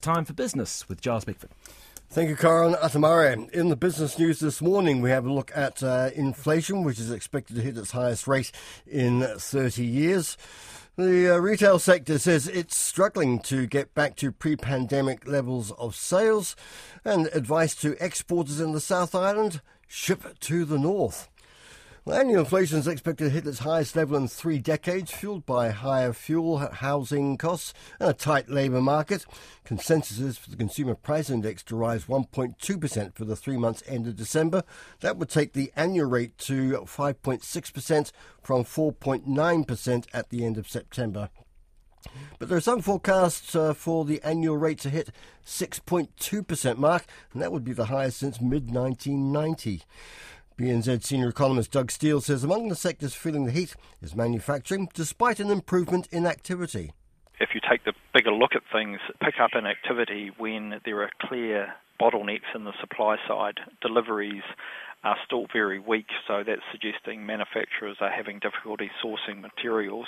Time for business with Giles Bickford. Thank you, Karan Atamare. In the business news this morning, we have a look at inflation, which is expected to hit its highest rate in 30 years. The retail sector says it's struggling to get back to pre-pandemic levels of sales, and advice to exporters in the South Island: ship to the north. Well, annual inflation is expected to hit its highest level in 3 decades, fueled by higher fuel, housing costs and a tight labour market. Consensus is for the Consumer Price Index to rise 1.2% for the 3 months ended December. That would take the annual rate to 5.6% from 4.9% at the end of September. But there are some forecasts for the annual rate to hit 6.2% mark, and that would be the highest since mid-1990. BNZ senior economist Doug Steele says among the sectors feeling the heat is manufacturing, despite an improvement in activity. If you take the bigger look at things, pick up in activity when there are clear bottlenecks in the supply side. Deliveries are still very weak, so that's suggesting manufacturers are having difficulty sourcing materials,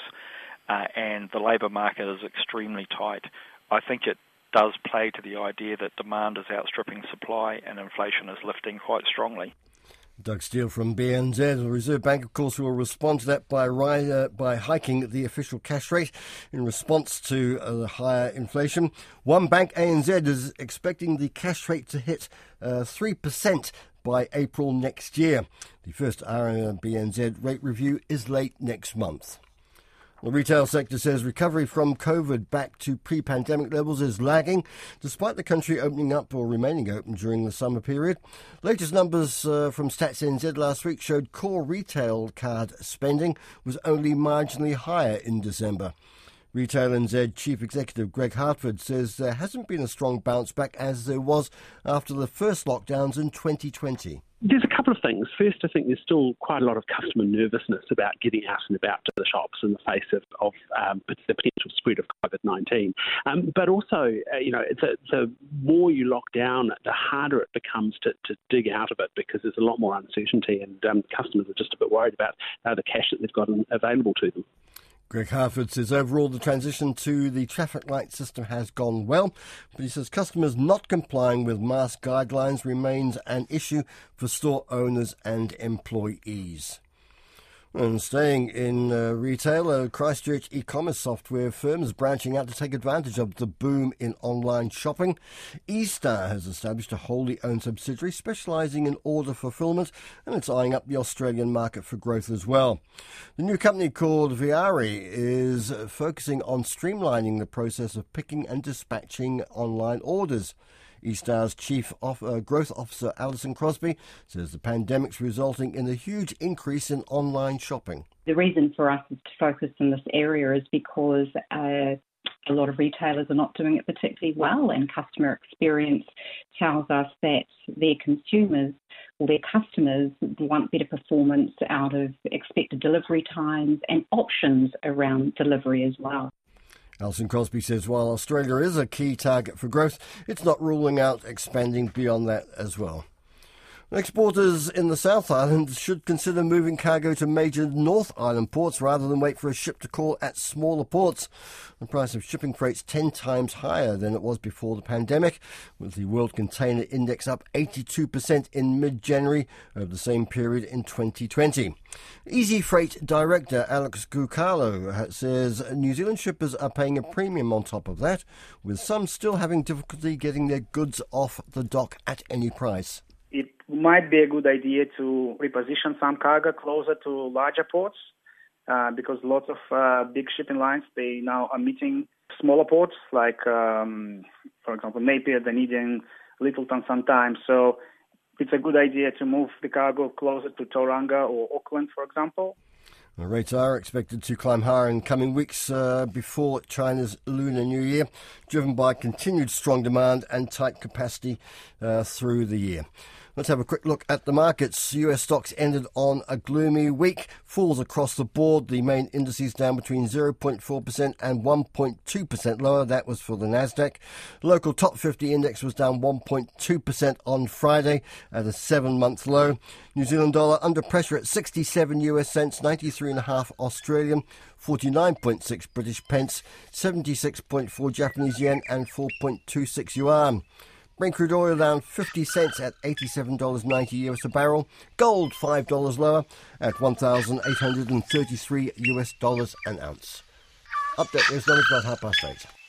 and the labour market is extremely tight. I think it does play to the idea that demand is outstripping supply and inflation is lifting quite strongly. Doug Steele from BNZ. The Reserve Bank, of course, will respond to that by hiking the official cash rate in response to the higher inflation. One bank, ANZ, is expecting the cash rate to hit 3% by April next year. The first RBNZ rate review is late next month. The retail sector says recovery from COVID back to pre-pandemic levels is lagging, despite the country opening up or remaining open during the summer period. Latest numbers from Stats NZ last week showed core retail card spending was only marginally higher in December. Retail NZ Chief Executive Greg Hartford says there hasn't been a strong bounce back as there was after the first lockdowns in 2020. There's a couple of things. First, I think there's still quite a lot of customer nervousness about getting out and about to the shops in the face of the potential spread of COVID-19. But also, the more you lock down, the harder it becomes to dig out of it, because there's a lot more uncertainty, and customers are just a bit worried about the cash that they've got available to them. Greg Harford says overall the transition to the traffic light system has gone well, but he says customers not complying with mask guidelines remains an issue for store owners and employees. And staying in retail, Christchurch e-commerce software firm is branching out to take advantage of the boom in online shopping. eStar has established a wholly owned subsidiary specialising in order fulfilment, and it's eyeing up the Australian market for growth as well. The new company called Viari is focusing on streamlining the process of picking and dispatching online orders. eStar's Chief Growth Officer Alison Crosby says the pandemic's resulting in a huge increase in online shopping. The reason for us to focus in this area is because a lot of retailers are not doing it particularly well, and customer experience tells us that their consumers or their customers want better performance out of expected delivery times and options around delivery as well. Alison Crosby says while Australia is a key target for growth, it's not ruling out expanding beyond that as well. Exporters in the South Island should consider moving cargo to major North Island ports rather than wait for a ship to call at smaller ports. The price of shipping freight's 10 times higher than it was before the pandemic, with the World Container Index up 82% in mid-January over the same period in 2020. Easy Freight Director Alex Gucalo says New Zealand shippers are paying a premium on top of that, with some still having difficulty getting their goods off the dock at any price. It might be a good idea to reposition some cargo closer to larger ports because lots of big shipping lines, they now are meeting smaller ports like, for example, Napier, Dunedin, Littleton sometimes. So it's a good idea to move the cargo closer to Tauranga or Auckland, for example. The rates are expected to climb higher in coming weeks before China's Lunar New Year, driven by continued strong demand and tight capacity through the year. Let's have a quick look at the markets. US stocks ended on a gloomy week. Falls across the board. The main indices down between 0.4% and 1.2% lower. That was for the Nasdaq. Local top 50 index was down 1.2% on Friday at a 7-month low. New Zealand dollar under pressure at 67 US cents, 93.5 Australian, 49.6 British pence, 76.4 Japanese yen and 4.26 yuan. Brent crude oil down 50 cents at $87.90 US a barrel. Gold $5 lower at $1,833 US an ounce. Update, there's 9:05, 8:30.